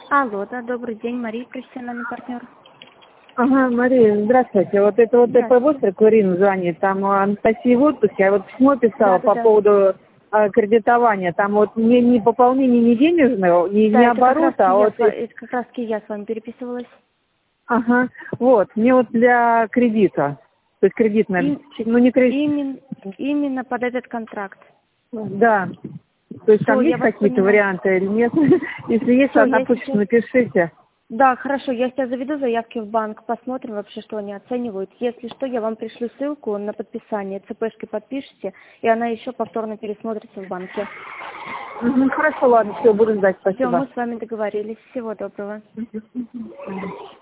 Алло, да, добрый день, Мария, профессиональный партнер. Ага, Мария, здравствуйте. Вот это вот ТП-8 Курин звонит, там Анастасия в отпуске, я вот письмо писала по поводу кредитования. Там вот не пополнение ни денежного, не оборота, а вот... Это как раз я с вами переписывалась. Ага, вот, мне вот для кредита, то есть кредитная, ну не кредит... Именно под этот контракт. Да, то есть там есть какие-то варианты или нет? Если есть, на почту напишите. Да, хорошо, я сейчас заведу заявки в банк, посмотрим вообще, что они оценивают. Если что, я вам пришлю ссылку на подписание, ЦПшкой подпишите, и она еще повторно пересмотрится в банке. Хорошо, ладно, все, буду ждать, спасибо. Все, мы с вами договорились. Всего доброго.